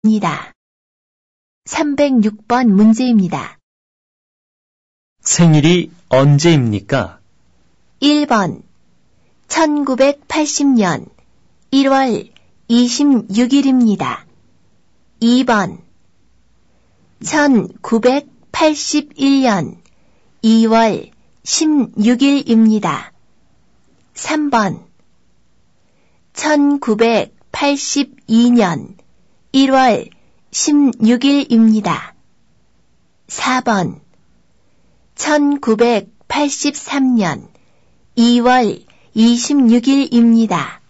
입니다. 306번 문제입니다. 생일이 언제입니까? 1번 1980년 1월 26일입니다. 2번 1981년 2월 16일입니다. 3번 1982년 1월 16일입니다. 4번 1983년 2월 26일입니다.